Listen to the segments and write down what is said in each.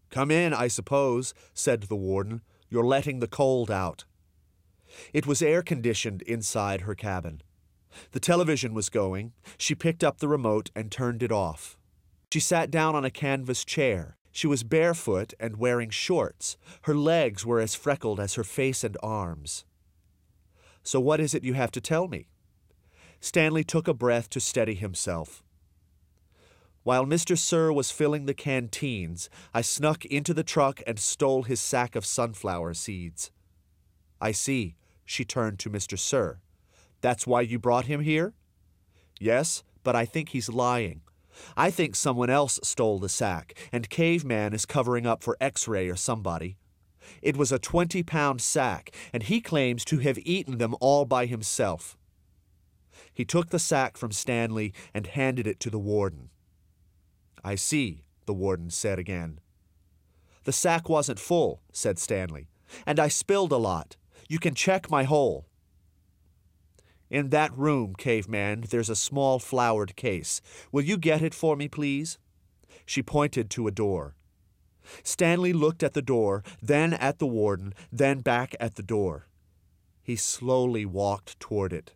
"Come in, I suppose," said the warden. "You're letting the cold out." It was air-conditioned inside her cabin. The television was going. She picked up the remote and turned it off. She sat down on a canvas chair. She was barefoot and wearing shorts. Her legs were as freckled as her face and arms. "So what is it you have to tell me?" Stanley took a breath to steady himself. "While Mr. Sir was filling the canteens, I snuck into the truck and stole his sack of sunflower seeds." "I see." She turned to Mr. Sir. "That's why you brought him here?" "Yes, but I think he's lying. I think someone else stole the sack, and Caveman is covering up for X-Ray or somebody. It was a 20-pound sack, and he claims to have eaten them all by himself." He took the sack from Stanley and handed it to the warden. "I see," the warden said again. "The sack wasn't full," said Stanley, "and I spilled a lot. You can check my hole." "In that room, Caveman, there's a small flowered case. Will you get it for me, please?" She pointed to a door. Stanley looked at the door, then at the warden, then back at the door. He slowly walked toward it.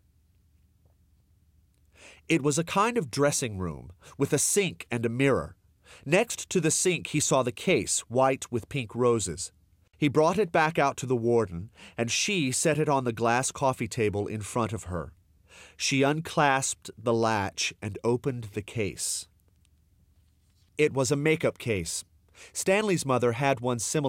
It was a kind of dressing room, with a sink and a mirror. Next to the sink he saw the case, white with pink roses. He brought it back out to the warden, and she set it on the glass coffee table in front of her. She unclasped the latch and opened the case. It was a makeup case. Stanley's mother had one similar